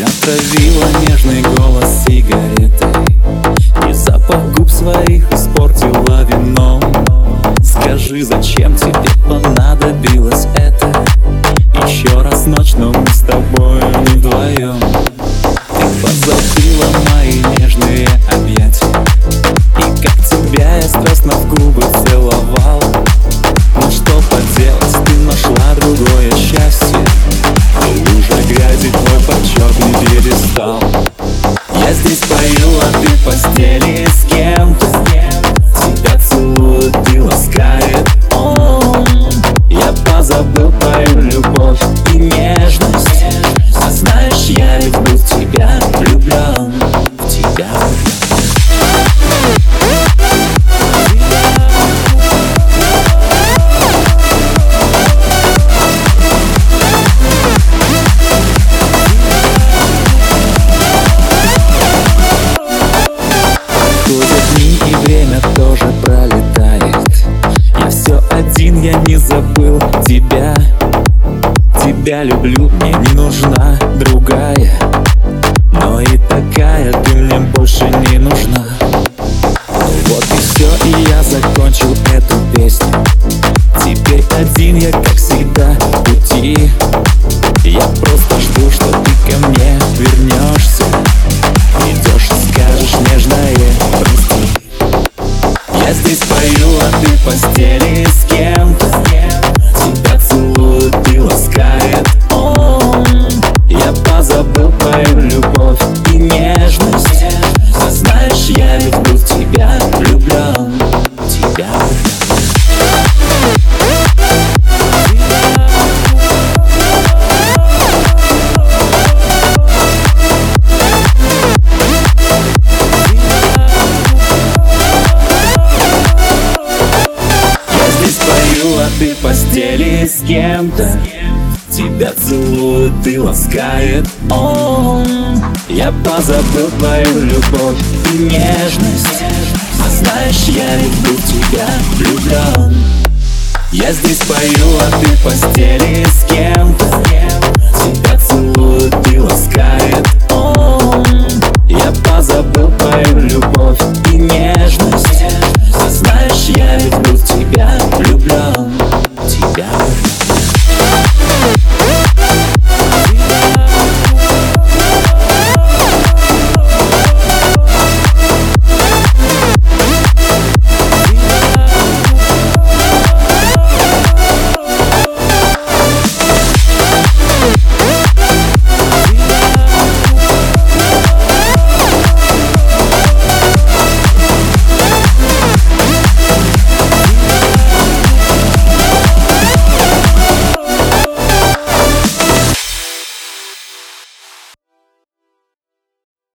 Отравила нежный голос сигаретой, и запах губ своих испортила вином. Скажи, зачем тебе понадобилось это? Еще раз ночь, но мы с тобой не вдвоем. Ты позабыла мои нежные объятия, и как тебя я страстно в губы целовал. Ну что поделать, ты нашла другое счастье, и уже грязи твой почетный перестал. Я здесь пою, а ты в постели с кем-то. Тебя целует и ласкает он. Я позабыл твою любовь и нежность. А знаешь, я ведь был в тебя влюблен, в тебя время тоже пролетает. Я все один, я не забыл тебя. Тебя люблю, мне не нужна другая, но и такая ты мне больше не нужна. Вот и все, и я закончил эту песню. Теперь один я, как всегда, в пути. Я просто жду, что ты ко мне вернешься. Идешь и скажешь нежное прости. Я здесь пою, а ты в постели с кем-то. Тебя целует и ласкает он. Я позабыл твою любовь и нежность. А знаешь, я ведь был в тебя влюблен, в тебя а ты в постели с кем-то. Тебя целует и ласкает он. Я позабыл твою любовь и нежность. А знаешь, я ведь был в тебя влюблен. Я здесь пою, а ты в постели с кем-то.